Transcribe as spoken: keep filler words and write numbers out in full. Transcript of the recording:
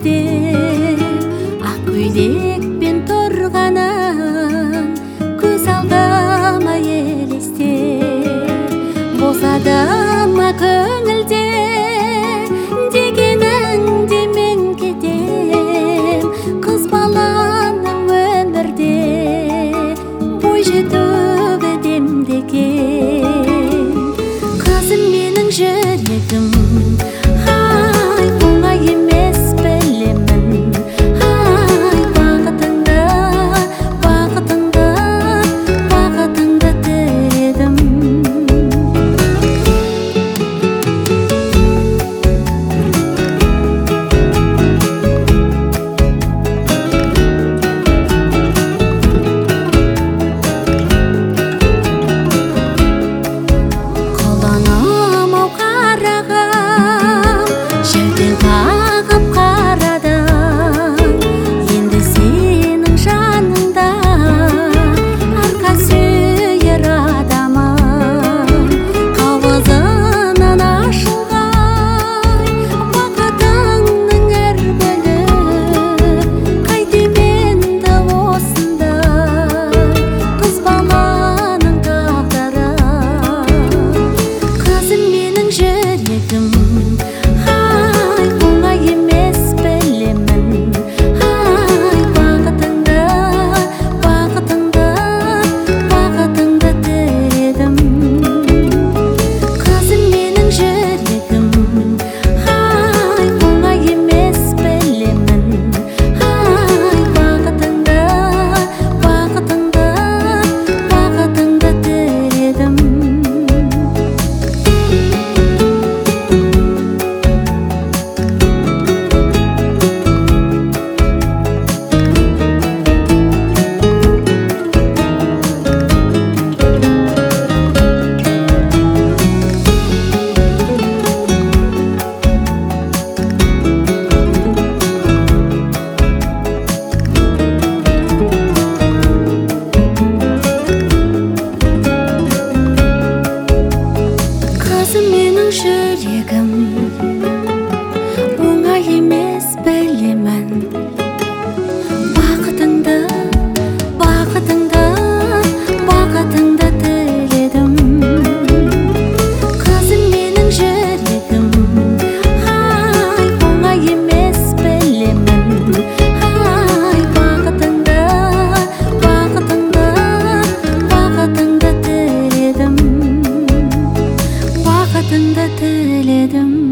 ақ көйлекпен тұрғанын көз алдыма елестеп, болса да ма көңілде дегеніңде мен кетем. Қыз баланың өмірде бой жетуі демдеген. Қызым менің жүрегім, ай оңай емес білемін. Ай бақытыңды, бақытыңды, бақытыңды тіледім. Жүрегім оңай емес білемін. Бақытыңды, бақытыңды, бақытыңды тіледім. Қызым менің жүрегім, ай оңай емес білемін. Ай бақытыңды, бақытыңды, бақытыңды тіледім. Бақытыңды тіледім.